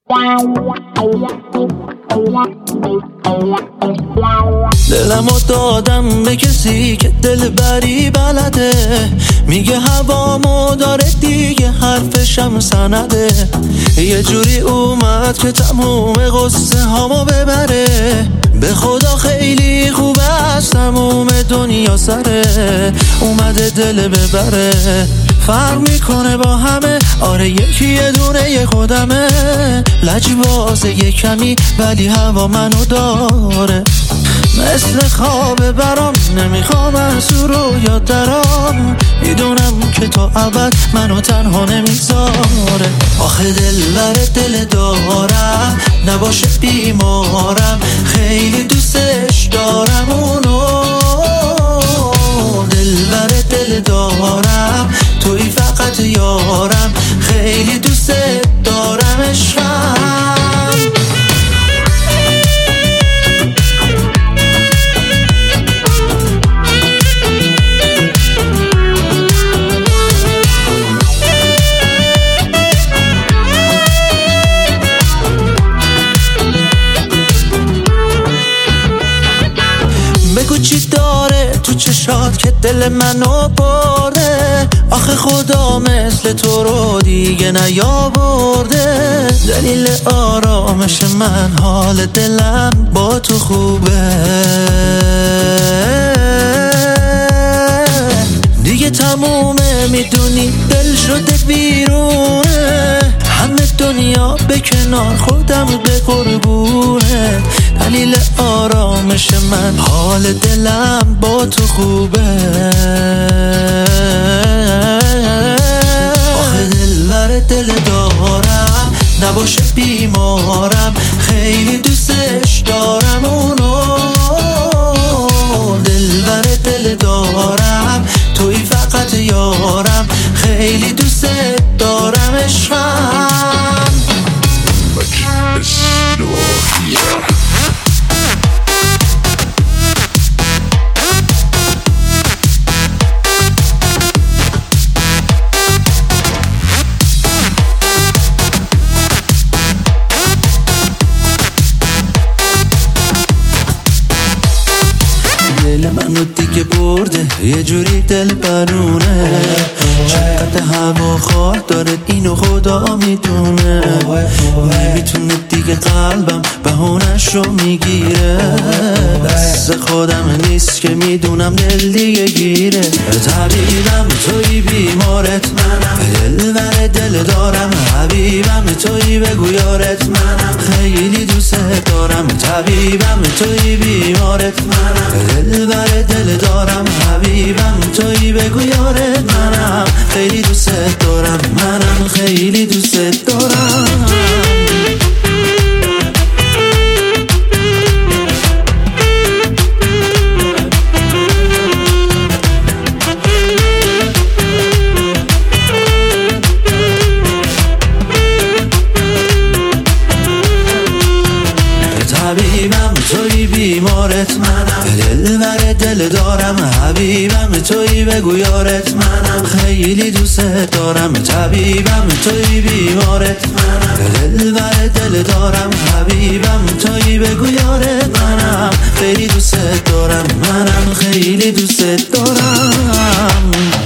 دلمو دادم به کسی که دلبری بلده، میگه هوامو داره دیگه، حرفشم سنده. یه جوری اومد که تموم قصه هامو ببره، به خدا خیلی خوبه از تموم دنیا سره. اومده دل ببره، فرق میکنه با همه، آره یکی یه دونه یه خودمه. لجبازه یه کمی ولی هوا منو داره، مثل خواب برام نمیخوام از او رو یاد درام. میدونم که تا ابد منو تنها نمیذاره. آخه دلبر دل دارم، نباشه بیمارم، خیلی دوستش دارم اونو. دلبر دل دارم، توی فقط یارم، خیلی دوست دارم عشقم. بگو چی داره تو چشات که دل منو برده، آخه خدا مثل تو رو دیگه نیاورده. دلیل آرامش من حال دلم با تو خوبه، دیگه تمومه میدونی دل شده بیرونه. همه دنیا به کنار خودم به قربونه. دلیل آرامش من حال دلم با تو خوبه. آخه دلبر دل دارم، نباشه بیمارم، خیلی دوستش دارم اونو. دلبر دل دارم، توی فقط یارم، خیلی دوست دارم عشقم. دل منو دیگه برده، یه جوری دل برونه. چقدر هوا خواه داره اینو خدا میدونه. نمیتونه دیگه قلبم بهونش رو میگیره. دست خودم نیست که میدونم دل دیگه گیره. طبیبم توی بیمارت منم، دلبر دل دارم حبیبم توی بگو یارت منم، خیلی دوست دارم. طبیبم توی بیمارت منم، دلبر دل دارم حبیبم توی بگو یارت منم، خیلی دوست دارم. منم خیلی دوست دارم. طبیبم توی بیمارت منم، دلبر دل دارم حبیبم توی بگو یارت منم، خیلی دوست دارم. طبیبم توی بیمارت منم، دلبر دل دارم حبیبم توی بگو یارت منم، خیلی دوست دارم. منم خیلی دوست دارم.